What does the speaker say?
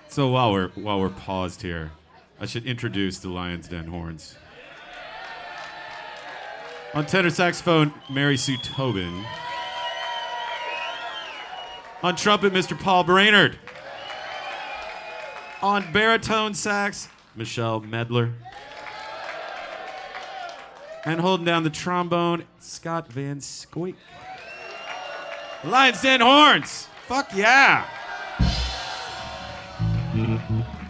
So while we're paused here, I should introduce the Lions Den Horns. On tenor saxophone, Mary Sue Tobin. On trumpet, Mr. Paul Brainerd. On baritone sax, Michelle Medler. And holding down the trombone, Scott Van Scoik. Lions Den Horns! Fuck yeah!